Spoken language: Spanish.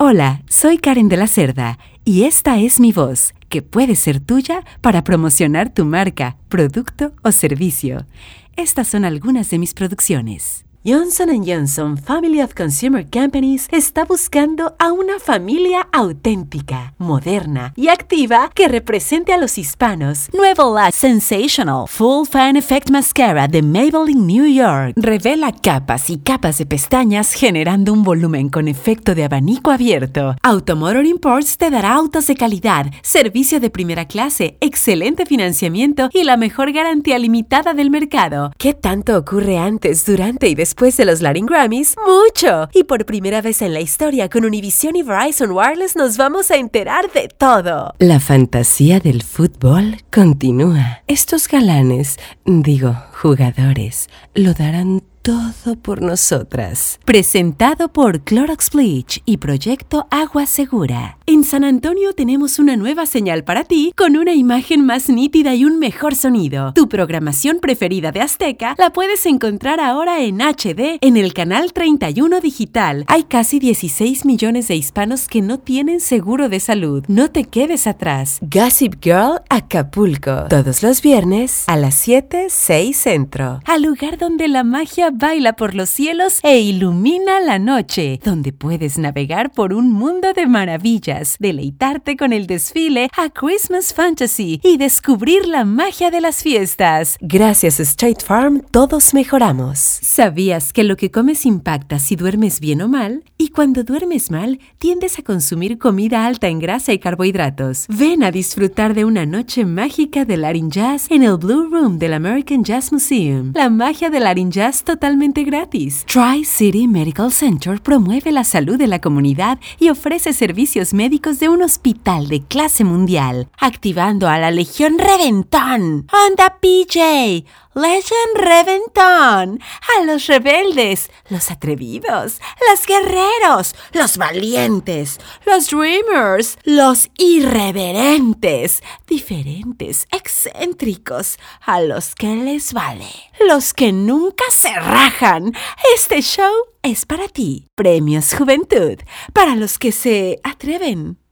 Hola, soy Karen de la Cerda y esta es mi voz, que puede ser tuya para promocionar tu marca, producto o servicio. Estas son algunas de mis producciones. Johnson & Johnson Family of Consumer Companies está buscando a una familia auténtica, moderna y activa que represente a los hispanos. Nuevo Lash Sensational Full Fan Effect Mascara de Maybelline New York revela capas y capas de pestañas generando un volumen con efecto de abanico abierto. Automotor Imports te dará autos de calidad, servicio de primera clase, excelente financiamiento y la mejor garantía limitada del mercado. ¿Qué tanto ocurre antes, durante y después de los Latin Grammys? ¡Mucho! Y por primera vez en la historia, con Univision y Verizon Wireless nos vamos a enterar de todo. La fantasía del fútbol continúa. Estos jugadores, lo darán todo por nosotras. Presentado por Clorox Bleach y Proyecto Agua Segura. En San Antonio tenemos una nueva señal para ti con una imagen más nítida y un mejor sonido. Tu programación preferida de Azteca la puedes encontrar ahora en HD en el canal 31 digital. Hay casi 16 millones de hispanos que no tienen seguro de salud. No te quedes atrás. Gossip Girl Acapulco. Todos los viernes a las 7, 6 centro. Al lugar donde la magia baila por los cielos e ilumina la noche, donde puedes navegar por un mundo de maravillas, deleitarte con el desfile a Christmas Fantasy y descubrir la magia de las fiestas. Gracias a State Farm, todos mejoramos. ¿Sabías que lo que comes impacta si duermes bien o mal? Y cuando duermes mal, tiendes a consumir comida alta en grasa y carbohidratos. Ven a disfrutar de una noche mágica de Latin Jazz en el Blue Room del American Jazz Museum. La magia del Latin Jazz totalmente gratis. Tri-City Medical Center promueve la salud de la comunidad y ofrece servicios médicos de un hospital de clase mundial, activando a la Legión Reventón. ¡Anda, PJ! ¡Legion Reventón! A los rebeldes, los atrevidos, los guerreros, los valientes, los dreamers, los irreverentes, diferentes, excéntricos, a los que les vale, los que nunca se rajan. Este show es para ti. Premios Juventud, para los que se atreven.